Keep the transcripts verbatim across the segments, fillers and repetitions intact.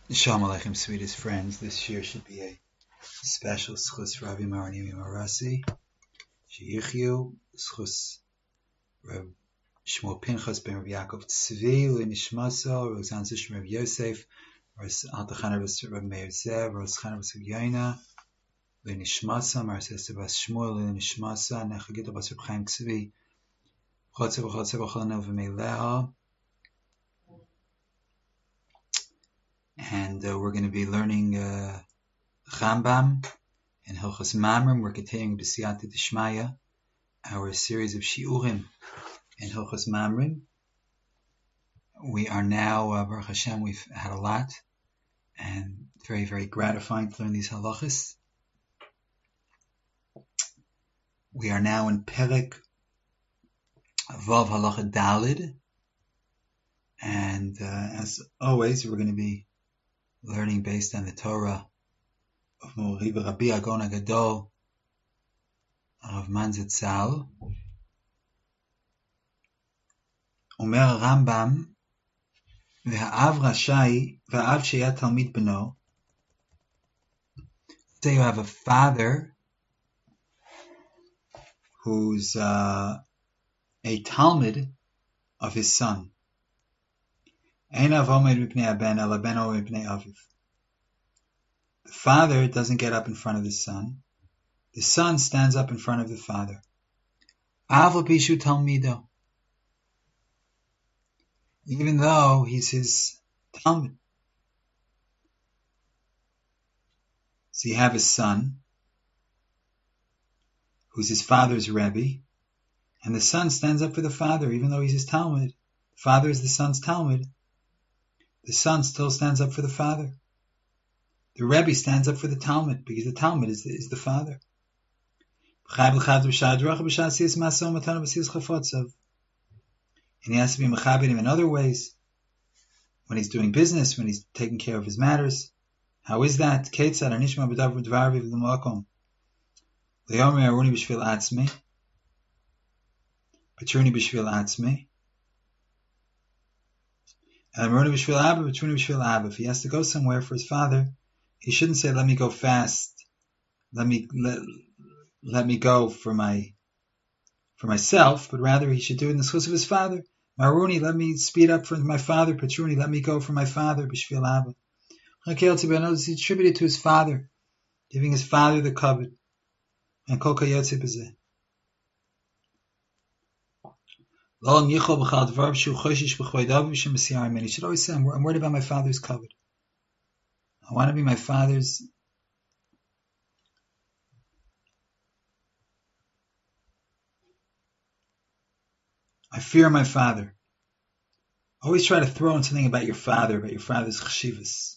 Shalom Aleichem, sweetest friends. This year should be a special schus Rabbi Maranimi Marasi, Sheyichyu, schus Reb Shmuel Pinchas ben Reb Yaakov Tzvi, L'nishmasa, Roxanne Zishim Reb Yosef, Ros Altachana Reb Meir Zev, Ros Chana Reb Yoina, L'nishmasa, Marses Bas Shmuel, L'nishmasa, Nechagita Bas Reb Chaim Tzvi, Chotze B'chotze B'chol V'Meileha. And uh, we're going to be learning uh, Rambam and Hilchos Mamrim. We're continuing B'siyata D'Shmaya, our series of Shiurim in Hilchos Mamrim. We are now, uh, Baruch Hashem, we've had a lot, and very, very gratifying to learn these halachas. We are now in Perek Vav Halacha Dalid, and uh, as always, we're going to be learning based on the Torah of Mori Rabbi Agon Agadol of Manzatzal. Omer Rambam, V'ha'av Rashai, V'ha'av Sheyat Talmid Beno. Say you have a father who's uh, a Talmid of his son. The father doesn't get up in front of the son. The son stands up in front of the father. Even though he's his Talmud. So you have a son who's his father's Rebbe, and the son stands up for the father even though he's his Talmud. The father is the son's Talmud. The son still stands up for the father. The Rebbe stands up for the Talmud because the Talmud is the, is the father. And he has to be mechabed him in other ways. When he's doing business, when he's taking care of his matters. How is that? If he has to go somewhere for his father, he shouldn't say, let me go fast, let me let, let me go for my for myself, but rather he should do it in the schus of his father. Maruni, let me speed up for my father. Patruni, let me go for my father. B'shvil Abba. It's attributed to his father, giving his father the covet. And kol kayotze b'zeh. He should always say, I'm worried about my father's covet. I want to be my father's I fear my father. Always try to throw in something about your father, about your father's chshivas.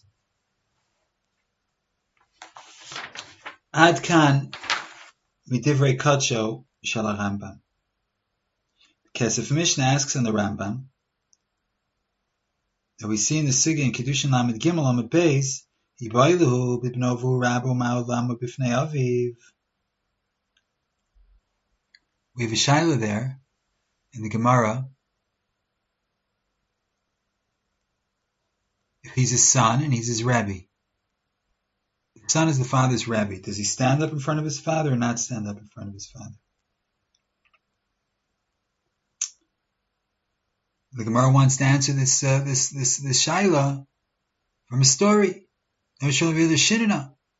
Ad kan midivrei kadsho shel Rambam. Kesef Mishnah asks in the Rambam that we see in the Sugya in Kedushin Lamed Gimel Lamed Beis, Yibayluhu bibnovu rabu ma'olam b'fnei aviv. We have a shaila there in the Gemara. If he's his son and he's his Rebbe, the son is the father's Rebbe. Does he stand up in front of his father or not stand up in front of his father? The Gemara wants to answer this uh, this this this shaila from a story. Stand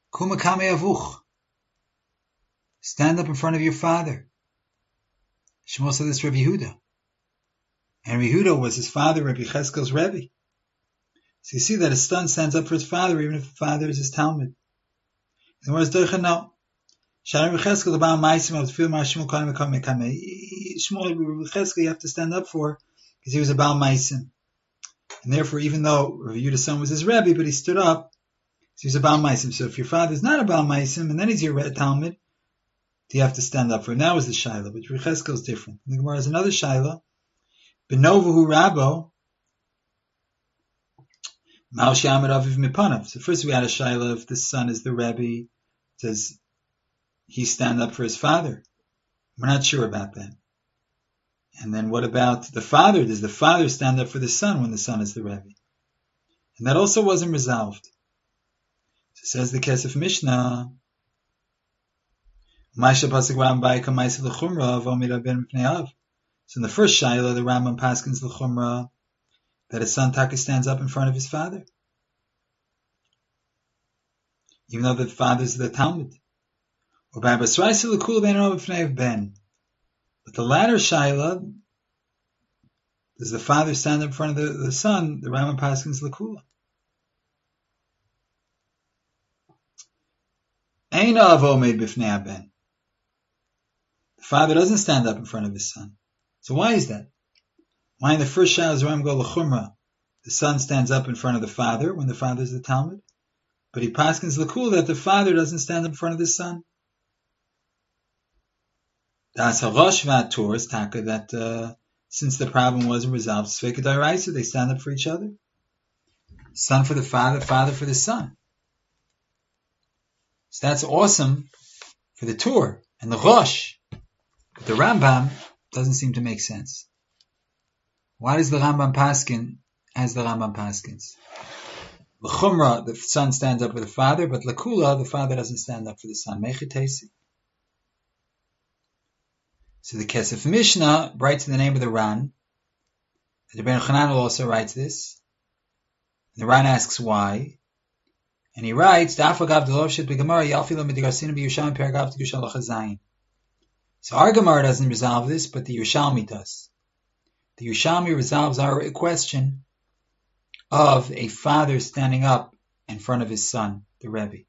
up in front of your father. Shmuel said this to Rabbi Yehuda, and Rabbi Yehuda was his father, Rabbi Cheskel's Rebbe. So you see that his son stands up for his father, even if the father is his Talmud. And whereas Doicha no, Rabbi Cheskel the Baal Maisim of the field Shmuel Kohen Mekamei Kamei. Shmuel Rabbi Cheskel you have to stand up for. Because he was a Baal Maisim. And therefore, even though Rabbi Yehuda's son was his Rebbe, but he stood up, so he was a Baal Maisim. So if your father's not a Baal Maisim, and then he's your Talmud, you have to stand up for him. That was the Shaila, but Rabbi Cheskel is different. And the Gemara has another Shaila. Benovahu Rabo, Ma'al She'amar Aviv Mipanav. So first we had a Shaila, if the son is the Rebbe, does he stand up for his father? We're not sure about that. And then what about the father? Does the father stand up for the son when the son is the Rebbe? And that also wasn't resolved. So says the Kesef Mishnah, so in the first Shaila, the Rambam paskins l'chumra that his son Taka stands up in front of his father, even though the father's the Talmud. But the latter Shaila, does the father stand up in front of the, the son? The Rambam paskins l'kula. Ein av omed b'fnei ben. The father doesn't stand up in front of his son. So why is that? Why in the first Shaila is Rambam go l'chumra? The son stands up in front of the father when the father is the Talmud, but he paskins l'kul that the father doesn't stand up in front of the son. Das harosh v'atur is taka that uh, since the problem wasn't resolved, sveka d'oraisa, they stand up for each other. Son for the father, father for the son. So that's awesome for the Tur and the Rosh. But the Rambam doesn't seem to make sense. Why does the Rambam paskin as the Rambam paskins? L'chumra, the son stands up for the father, but l'kula, the father doesn't stand up for the son. Mechitesi. So the Kesef Mishnah writes in the name of the Ran. The Rebbeinu Chananel also writes this. The Ran asks why. And he writes, So our Gemara doesn't resolve this, but the Yerushalmi does. The Yerushalmi resolves our question of a father standing up in front of his son, the Rebbe.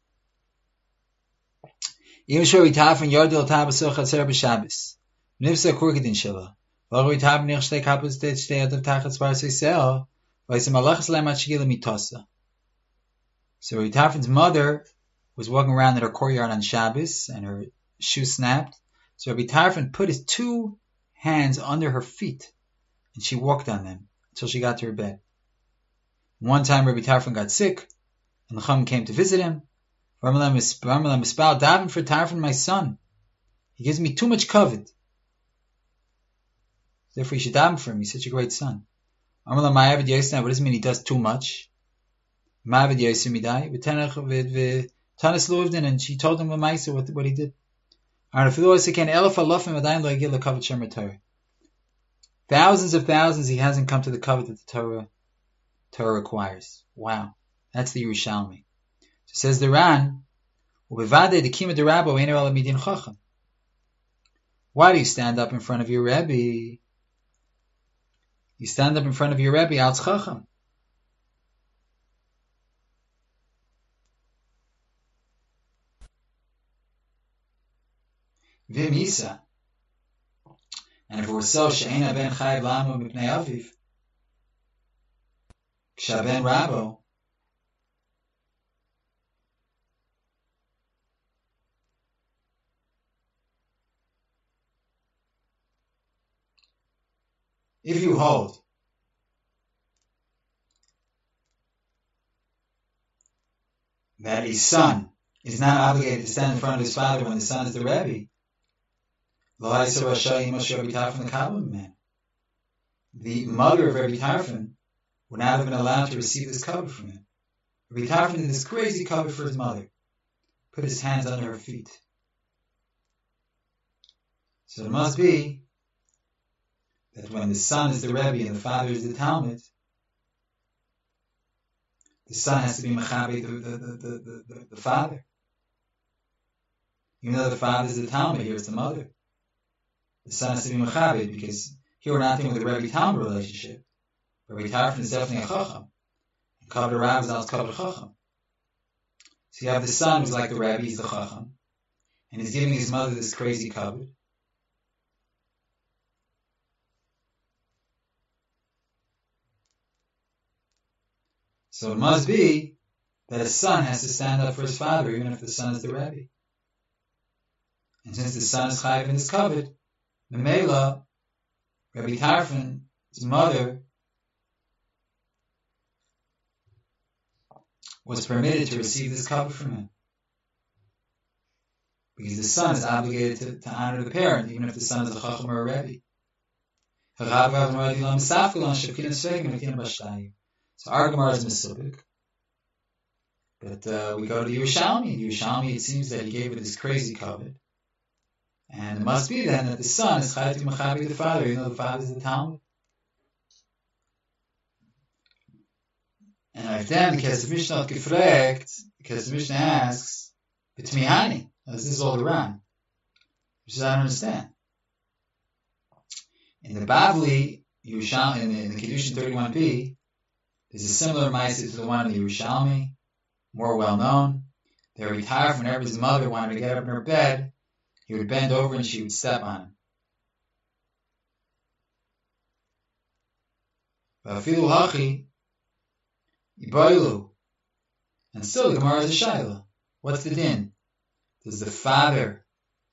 Even sure we taf and yardil tab so chaser b'Shabbos. Nifsa kurgedin shela. V'lo we tab nich shtei kapos det shtei adav tachat svar seisel. V'yisem alachas leim atshigila mitasa. So Ritafen's mother was walking around in her courtyard on Shabbos, and her shoe snapped. So Rabbi Tarfon put his two hands under her feet, and she walked on them until she got to her bed. One time Rabbi Tarfon got sick, and the Chum came to visit him. Ramalam Mispal, daven for Tarfon, my son. He gives me too much kavod. Therefore you should daven for him. He's such a great son. Ramalam Ma'avid Yosef, what does it mean he does too much? Ma'avid Yosef midai, Tanis Luvdin, and she told him what, what he did. Thousands of thousands he hasn't come to the covenant that the Torah Torah requires. Wow. That's the Yerushalmi. So says the Ran, why do you stand up in front of your Rebbe? You stand up in front of your Rebbe, al Chacham. V'misa. And if it were so, she'ena ben chayv lamo mipnei aviv. Kshaben rabo. If you hold that his son is not obligated to stand in front of his father when the son is the Rebbe, the mother of Rabbi Tarfon would not have been allowed to receive this cover from him. Rabbi Tarfon did this crazy cover for his mother, put his hands under her feet. So it must be that when the son is the Rebbe and the father is the Talmud, the son has to be mechabe the, the, the, the, the, the father. Even though the father is the Talmud, here it's the mother. The son has to be mechabe because here we're not dealing with a Rebbe Talmud relationship. Rabbi Tarfon is definitely a Chacham. And Kavod Rav is not Kavod Chacham. So you have the son who's like the Rebbe, he's the Chacham. And he's giving his mother this crazy Kavod. So it must be that a son has to stand up for his father, even if the son is the Rebbe. And since the son is chayiv in his covet, Memela, Rabbi Tarfon, his mother, was permitted to receive this covet from him. Because the son is obligated to, to honor the parent, even if the son is a chacham or a Rebbe. So So our Gemara is Mesubik. But uh, we go to Yerushalmi. Yerushalmi, it seems that he gave it this crazy covet. And it must be then that the son is Chayat Mechabi the father, even though the father is the Talmud. And like then, the Kesef Mishnah gefragt, the Kesef Mishnah asks, B'tmihani, this is all the Ran, which I don't understand. In the Bavli, Yerushalmi, in the, in the Kiddushin thirty-one b, there's a similar ma'aseh to the one in the Yerushalmi, more well known. They were retired whenever his mother wanted to get up in her bed, he would bend over and she would step on him. V'afilu hachi, Iboilu. And still the Gemara is a Shaila. What's the din? Does the father,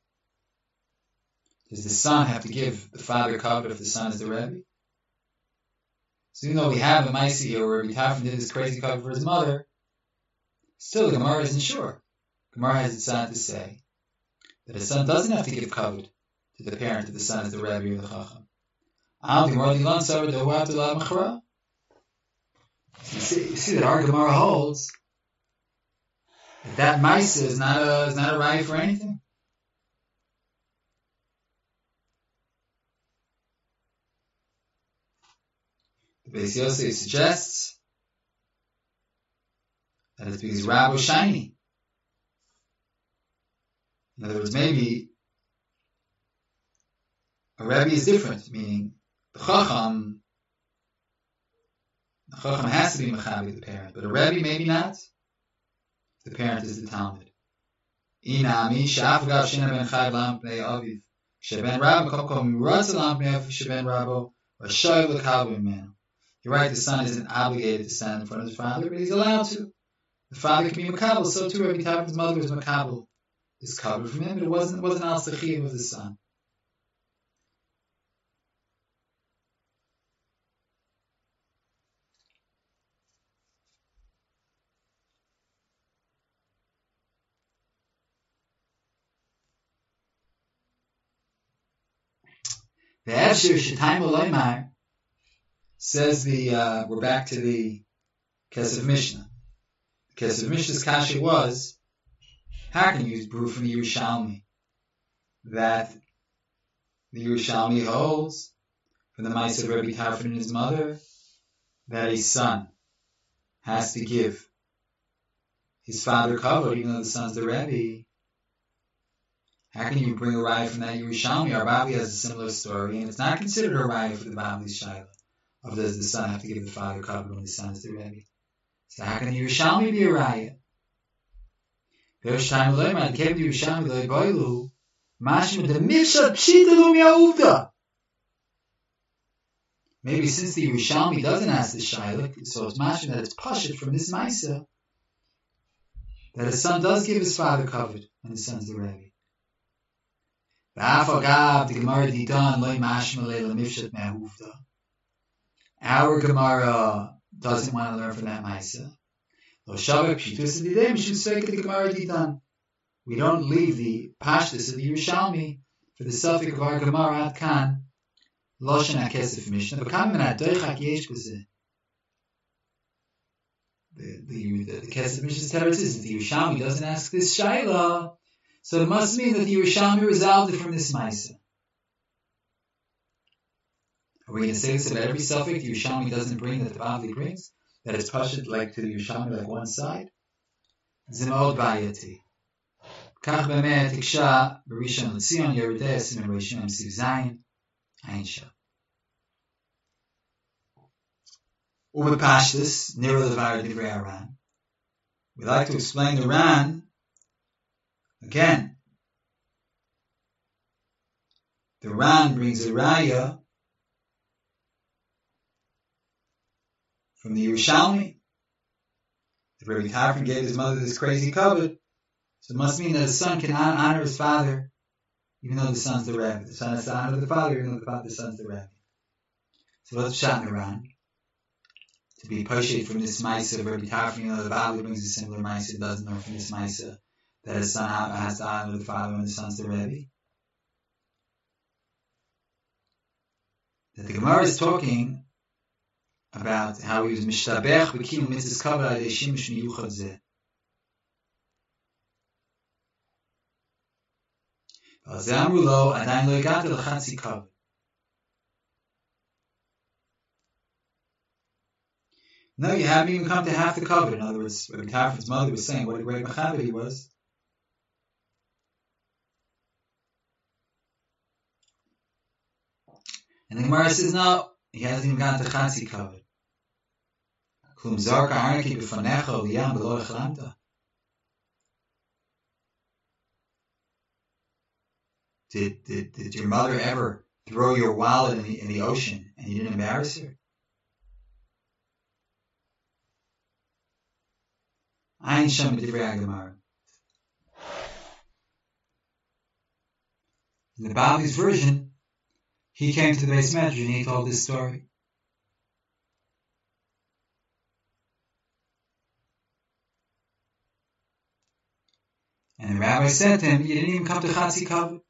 does the son have to give the father covet if the son is the Rebbe? So even though we have a Maisi here where Rabbi Tarfon did this crazy covet for his mother, still the Gemara isn't sure. Gemara has decided to say that a son doesn't have to give covet to the parent if the son is the Rebbe or the Chacham. You see, you see that our Gemara holds that that Maisa is not a is not a right for anything. The Beis Yosef suggests that it's because Rab was shiny. In other words, maybe a Rebbe is different, meaning the Chacham, the Chacham has to be Mechabi the parent, but a Rebbe maybe not. The parent is the Talmud. Inami shafagav shena ben chayv lam pnei aviv sheben rabo kol kol miratz lam pnei aviv sheben rabo rashay l'kavu imenu. You're right. The son isn't obligated to stand in front of his father, but he's allowed to. The father can be makabel. So too, every time his mother was makabel, is covered from him, but it wasn't it wasn't al sechiyim of the son. The Efshir Shetayim Oloymar says the uh, we're back to the Kesef Mishnah. The Kesef Mishnah's kasha was, how can you use proof from the Yerushalmi that the Yerushalmi holds from the Maaseh of Rabbi Tarfon and his mother that a son has to give his father cover even though the son's the Rebbe? How can you bring a raya from that Yerushalmi? Our Bavli has a similar story, and it's not considered a raya for the Bavli's Shaila of does the son have to give the father cover when the son is the Rebbe. So how can the Yerushalmi be a raya? Yerushalmi loyma, the cave of Yerushalmi loy boilu, mashma the mifshat pshita lumia uvda. Maybe since the Yerushalmi doesn't ask the Shaila, so it's mashma that it's pashit from this Maisa that a son does give his father covered when the son's the Rebbe. Our Gemara doesn't want to learn from that Maisa. We don't leave the Pashtus of the Yerushalmi for the suffix of our Gemara at Kan. Loshen HaKesef Mishnah. The the the Kesef Mishnah's teretz is that the Yerushalmi doesn't ask this Shaila. So it must mean that the Yerushalmi resolved it from this Maisa. Are we going to say this about every suffix the Yerushalmi doesn't bring that the Bavli brings? That it's pashut like to the Yerushalmi like one side? Zimod bayati. Kach b'meh tiksha b'rishon l'tzion yeridei simen rishon siv zayin ayin shah. Uber pashtus nero levar divrei Aran. We like to explain the Ran. Again, the Ran brings a raya from the Yerushalmi. The Rabbi Tarfon gave his mother this crazy covet, so it must mean that a son can honor his father, even though the son's the Rebbe. The son has to honor the father, even though the, father, the son's the Rebbe. So what's shot in the Ran? To be poshet from this Maisa of Rabbi Tarfon, even though the Bavli brings a similar Maisa, it doesn't learn from this Maisa that a son has to honor the father when the son's the Rebbe. That the Gemara is talking about how he was mishtabech b'kiyum mitzvahs kavod al yedei shimush miyuchad zeh. Amru lo adayin lo agata l'chatzi kavod. No, you haven't even come to half the kavod. In other words, Rabbi Tarfon's mother was saying what a great mechaber he was. And the Gemara says, no, he hasn't even gotten to chatzi kavod. Klum zarka arnaki b'fanecha liyam b'lo echlamta. Did, did, did your mother ever throw your wallet in the, in the ocean and you didn't embarrass her? Ayin Shem b'divrei HaGemara. In the Bavli's version, he came to the Beis Medrash and he told this story. And the rabbi said to him, you didn't even come to Chatzi Kavod.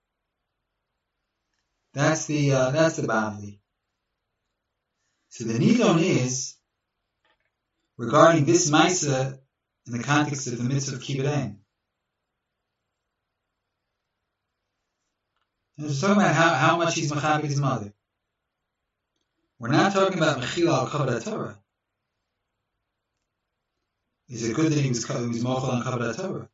That's the uh, that's the Bavli. So the Nidon is regarding this Maisa in the context of the mitzvah of Kibbud Ein. And we're talking about how, how much he's mechaber his mother. We're not talking about mechila al kavod Torah. Is it good that he was he was mochel on kavod Torah?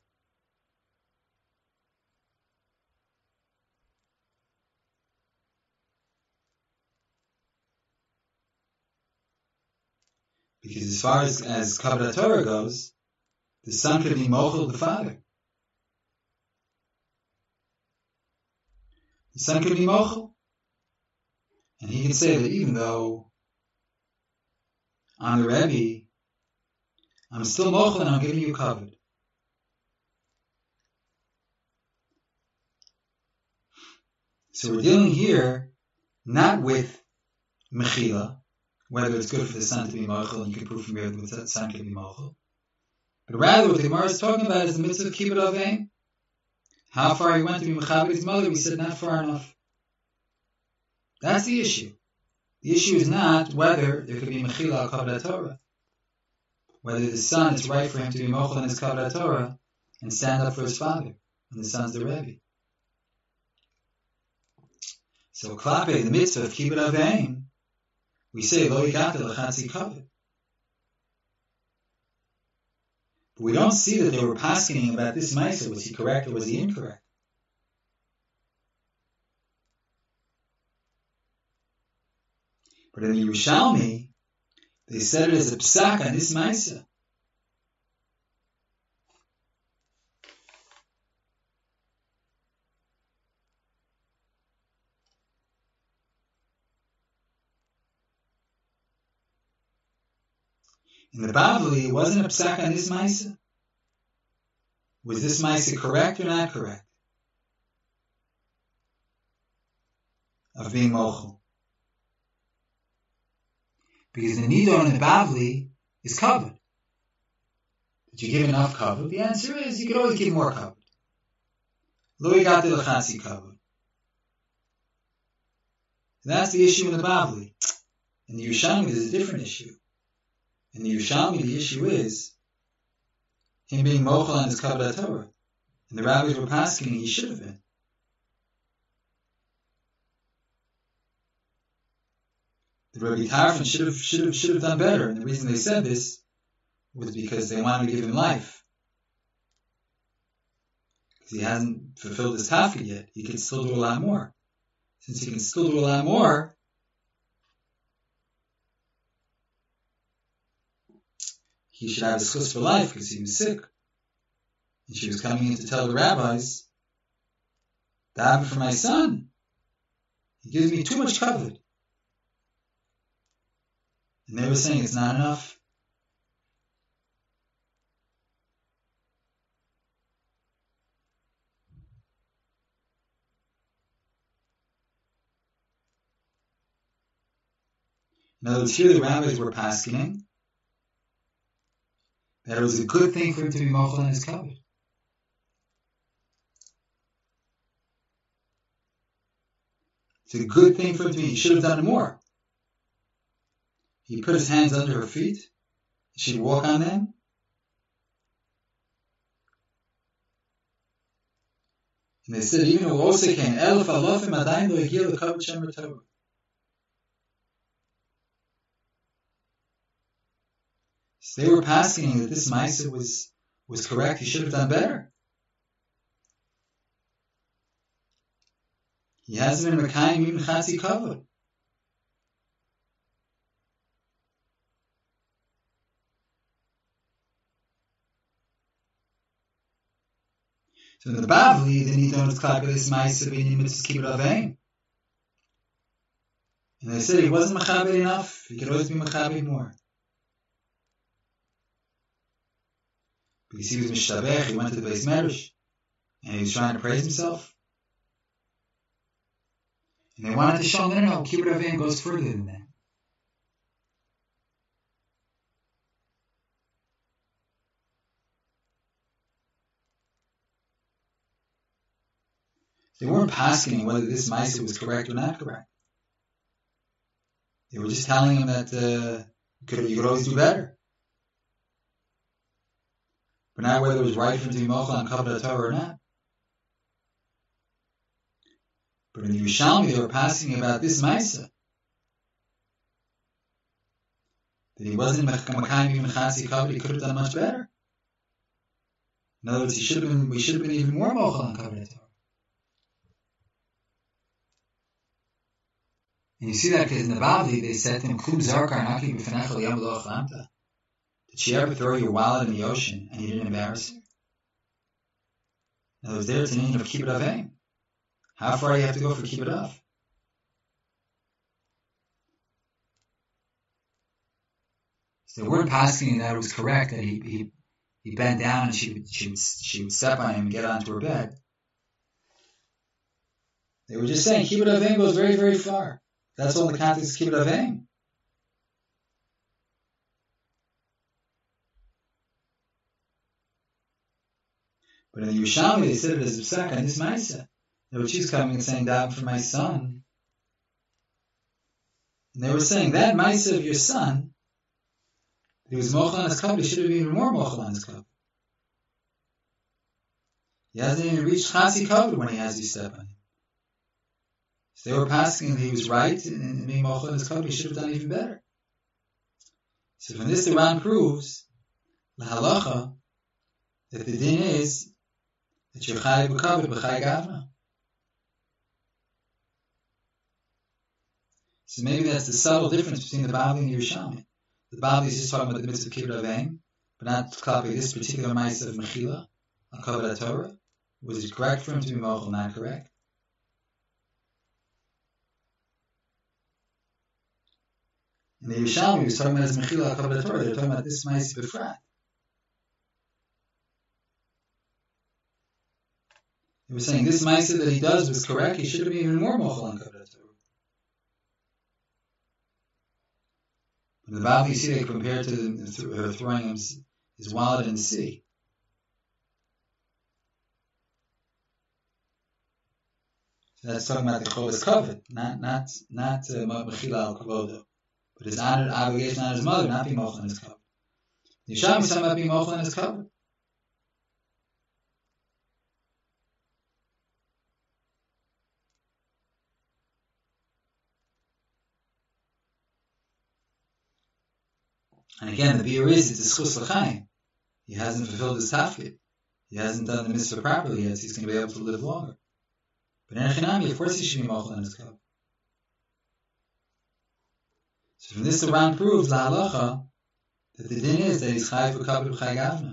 Because as far as, as kavod Torah goes, the son could be mochel the father. The son could be mochel. And he can say that even though I'm the Rebbe, I'm still mochel and I'm giving you kavod. So we're dealing here not with mechila, whether it's good for the son to be mochel, and you can prove from here that the son can be mochel. But rather what the Gemara is talking about is the mitzvah of kibbud avein. How far he went to be mechaber his mother, we said not far enough. That's the issue. The issue is not whether there could be mechila al kavod Torah, whether the son, it's right for him to be mochel in his kavod Torah and stand up for his father, and the son's the Rebbe. So klape, the mitzvah of kibbud avein, we say lo yigata l'chatzi kavod. But we don't see that they were paskening about this ma'aser. Was he correct or was he incorrect? But in the Yerushalmi, they said it as a psak on this ma'aser. In the Bavli, it wasn't a psak on this ma'aser. Was this ma'aser correct or not correct? Of being mochel. Because the nidon in the Bavli is kavod. Did you give enough kavod? The answer is you could always give more kavod. Lo yigata l'chatzi kavod. That's the issue in the Bavli. In the Yerushalmi, there's a different issue. In the Yerushalmi, the issue is him being mochel on his kavod Torah. And the rabbis were paskening he should have been. The Rabbi Tarfon should have should have should have done better, and the reason they said this was because they wanted to give him life. Because he hasn't fulfilled his tafkid yet. He can still do a lot more. Since he can still do a lot more, he should have a schus for life because he was sick. And she was coming in to tell the rabbis, daven for my son. He gives me too much kavod. And they were saying it's not enough. In other words, here the rabbis were paskening that it was a good thing for him to be mochel on his kavod. It's a good thing for him to be. He should have done more. he put his hands under her feet, she'd walk on them. And they said, even though also came, Elf Alofim Adain Lo Yigil Lekavod Shemer Torah. So they were passing that this Maisa was, was correct, he should have done better. He hasn't been Mekayim even Chatzi Kavod. So in the Bavli, the Nidon is clear this Maisa being mitzvahs kibbud aveim. And they said he wasn't mechabed enough. He could always be mechabed more. Because he was mishtabech, he went to the Beis Medrash, and he was trying to praise himself. And they wanted to show him, no, no, no, kibbud aveim goes further than that. They weren't asking whether this Maisa was correct or not correct. They were just telling him that uh, you, could, you could always do better. But not whether it was right for him to be mochel on Kavod Torah or not. But in the Yerushalmi, they were asking about this Maisa. That he wasn't Mekayim even Chatzi Kavod, he could have done much better. In other words, he should have been, we should have been even more mochel on Kavod Torah. And you see that because in the Bavli they said to him, Klum Zarkar Naki B'Fenechel Yom Lo Achlamta. Did she ever throw your wallet in the ocean and you didn't embarrass her? In other words, there it's an meaning of kibbud aveim. How far do you have to go for kibbud av? So they weren't asking that it was correct that he he he bent down and she would she would she would step on him and get onto her bed. They were just saying kibbud aveim goes very very far. That's all in the context of kibbud aveim. But in the Yerushalmi, they said it as a psak on this Maisa. That she's coming and saying, "Daven for my son." And they were saying that Maisa of your son, he was mochel on his cup, he should have been even more mochel on his cup. He hasn't even reached Chatzi Kavod when he has you step on him. So they were asking that he was right in being mochel on his cup, he should have done even better. So from this, the Ran proves the halacha that the din is that you're chayav b'kavod b'chay gavna. So maybe that's the subtle difference between the Bavli and the Yerushalmi. The Bavli is just talking about the mitzvah of kibbud aveim, but not copying this particular ma'aseh of mechila on Kavod Torah. Was it correct for him to be mochel? Not correct. And the Yerushalmi was talking about his mechila on Kavod Torah. They're talking about this ma'aseh b'frat. They were saying this ma'aseh that he does was correct. He should have been even more mochel on Kavod Torah. In the Bavli, you see they compare to the, her throwing his, his wallet in the sea. So that's talking about the Chovas Kavod, not not not Mechila al Kavodo, but his honored obligation on his mother, not being mochel on his Kavod. The Yerushalmi is talking about being mochel on his Kavod. And again, the biur is it's a schus l'chaim. He hasn't fulfilled his tafkid. He hasn't done the mitzvah properly yet, so he's going to be able to live longer. But in Echinami, of course he should be mochel on his cup. So from this, the Ran proves, la halacha, that the din is that he's chayav b'kavod b'chay gavna.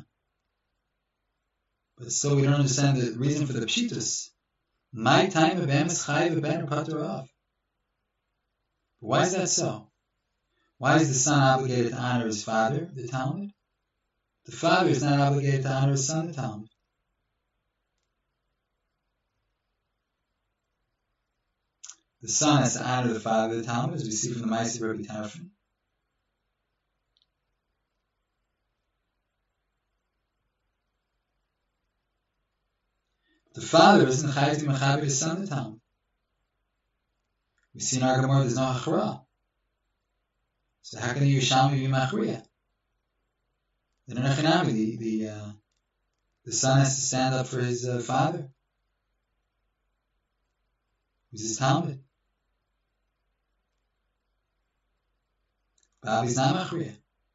But still we don't understand the reason for the pshitus. My time of em is chayav b'ben or patur av. But why is that so? Why is the son obligated to honor his father, the Talmud? The father is not obligated to honor his son, the Talmud. The son has to honor the father, the Talmud, as we see from the Ma'aseh of Rabbi Tarfon. The father isn't chayav to mechaber his son, the Talmud. We see in our Gemara there's no hachara. So how can the Yerushalmi be Machriya? Then in Echinami, the the uh, the son has to stand up for his uh, father, who's his Talmud. Bobby's not Machriya.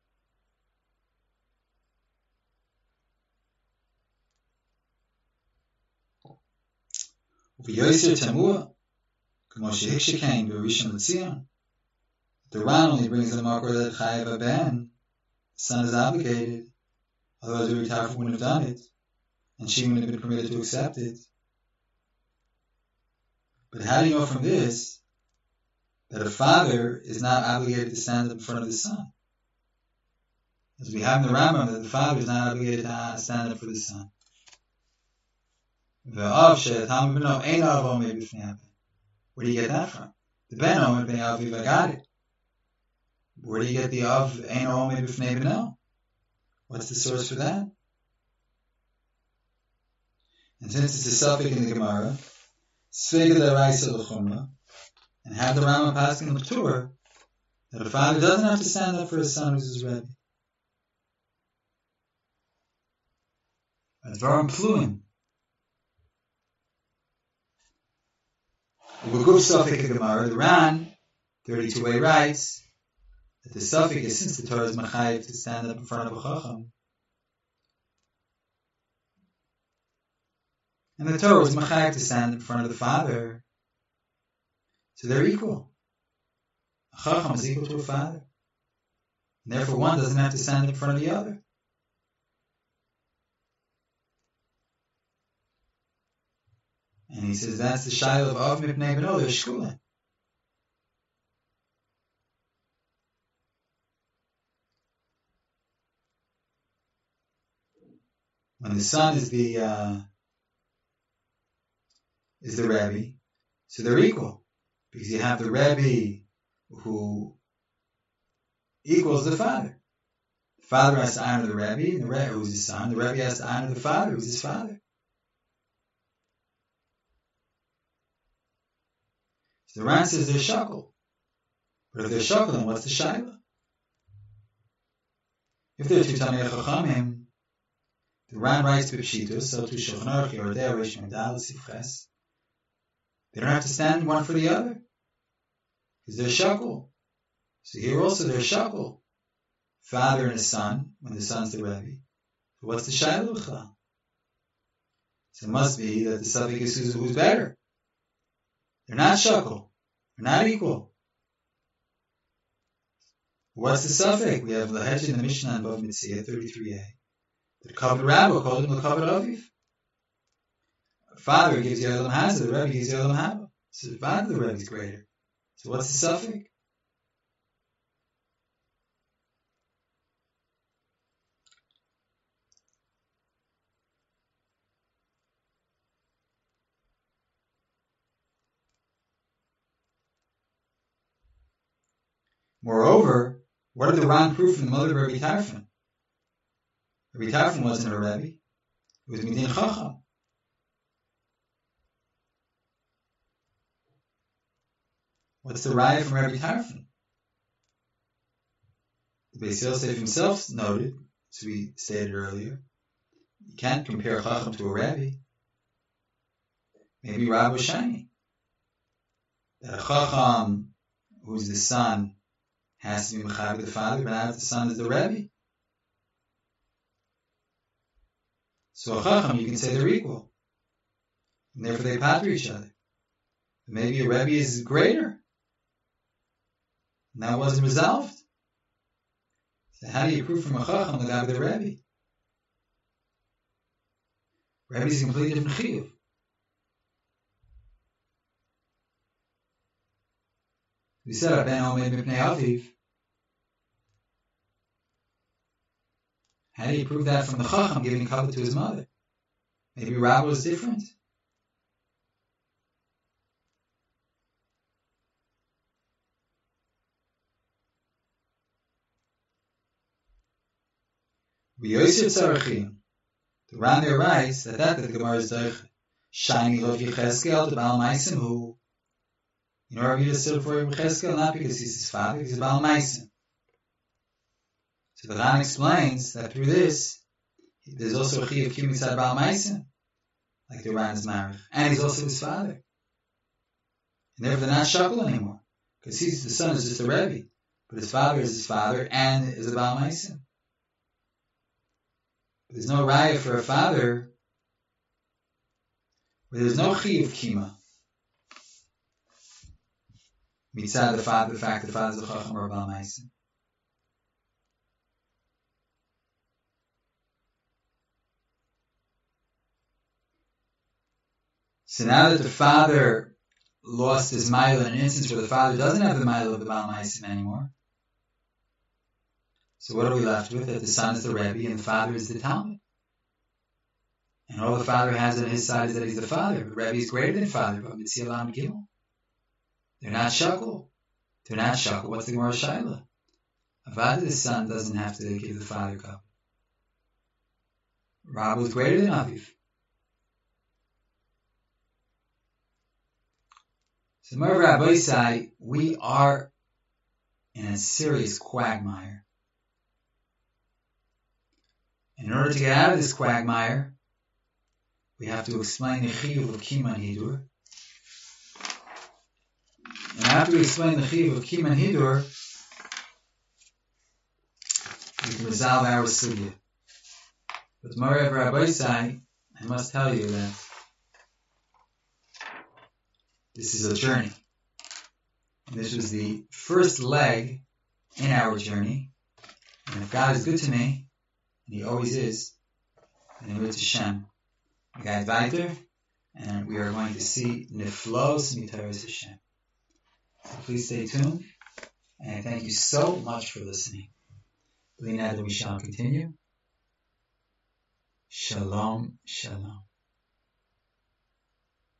V'yoser Tamua, K'moshe Hikshekain v'Rishon LeZion. The Ran only brings the marker that Chayav Ben, the son is obligated, otherwise the Ritaf wouldn't have done it, and she wouldn't have been permitted to accept it. But how do you know from this that a father is not obligated to stand up in front of the son? As we have in the Rambam, that the father is not obligated to stand up for the son. Where do you get that from? The Ben Omer B'nei Aviv, I got it. Where do you get the Av Ein Omer B'fnei B'no? What's the source for that? And since it's a suffix in the Gemara, Svega D'Oraisa L'Chumra, and have the Rambam passing in the Torah, that a father doesn't have to stand up for his son who's his Rebbe. Advarim Pluim. The Guf Suffix Gemara, the Ran, thirty-two a writes that the suffix is, since the Torah is Machayev to stand up in front of a Chacham, and the Torah was Machayev to stand in front of the father, so they're equal. A Chacham is equal to a father, and therefore one doesn't have to stand in front of the other. And he says that's the Shaila of Av Mipnei B'no, they're Shkulim. When the son is the uh, is the Rebbe, so they're equal. Because you have the Rebbe who equals the father. The father has to honor the Rebbe, and the Rebbe who's his son. The Rebbe has to honor the father who's his father. So the Ran says they're shakel. But if they're shakel, then what's the shaila? If they're two Talmidei Chachamim, the Ran writes to Pshitus, so to Shulchan Aruch Yordei Reish Megdal Sifches. They don't have to stand one for the other, because they're shakel. So here also they're shakel. Father and a son, when the son's the Rebbe. But what's the shaila b'chlal? So it must be that the suffix is who's, who's better. They're not shakel. They're not equal. What's the suffix? We have Lahej in the Mishnah and Bava Metzia, thirty-three a. The Kavod Rabbo called him the Kavod Aviv. Father gives you Elam Hazah, the Rebbe gives you Elam Haba. So the father of the Rebbe is greater. So what's the suffix? Moreover, what did the Ran prove from the mother of Rabbi Tarfon? Rabbi Tarfon wasn't a Rebbe. It was Midin Chacham. What's the raya from Rabbi Tarfon? The Beis Yosef himself noted, as we stated earlier, you can't compare a Chacham to a Rebbe. Maybe Rab was shiny. That a Chacham, who's the son, has to be Mechaber the father, but not if the son is the Rebbe. So a Chacham, you can say they're equal. And therefore they pater each other. But maybe a Rebbe is greater. And that wasn't resolved. So how do you prove from a Chacham the guy with the Rebbe? Rebbe is a completely different chiyuv. We said Ben Omer Mipnei Aviv. How do you prove that from the Chacham giving kavod to his mother? Maybe Rabbi was different. The Ran there writes that that, that the Gemara is doich shiny of Yecheskel to Baal Meisim who, you know, Rabbi Yehuda stood for Yecheskel not because he's his father, he's a Baal Meisim. So the Ran explains that through this, there's also a Chi of Kiyum Mitzad Baal Maisim, like the Ran is married. And he's also his father. And therefore they're not shakal anymore. Because he's the son is just a Rebbe. But his father is his father and is a Baal Maisim. There's no raya for a father where there's no Chi of Kima. Mitzad the father, the fact that the father is a Chacham or a Baal Maisim. So now that the father lost his mile in an instance where the father doesn't have the mile of the Baal Maisim anymore, so what are we left with? That the son is the Rebbe and the father is the Talmud. And all the father has on his side is that he's the father. But Rebbe is greater than father, but Mitzvah Lam Gimel. They're not shakal. They're not shakal. What's the Gemara Shaila? Avad, the son, doesn't have to give the father cup. Rabbi is greater than Aviv. So Mer Rabbi say we are in a serious quagmire. And in order to get out of this quagmire, we have to explain the Chiyuv of Kima and Hidur. And after we explain the Chiyuv of Kima and Hidur, we can resolve our sugya. But Mer Rabbi say, I must tell you that this is a journey. And this was the first leg in our journey. And if God is good to me, and He always is, then He to Hashem. We got weiter, and we are going to see Niflos Mitaros Hashem. So please stay tuned, and thank you so much for listening. B'li neder we shall continue. Shalom, shalom.